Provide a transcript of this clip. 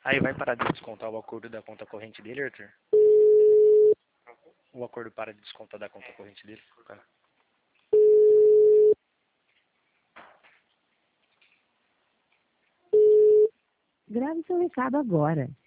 Aí vai parar de descontar o acordo da conta corrente dele, Arthur? O acordo para de descontar da conta corrente dele? Tá. Grave seu recado agora.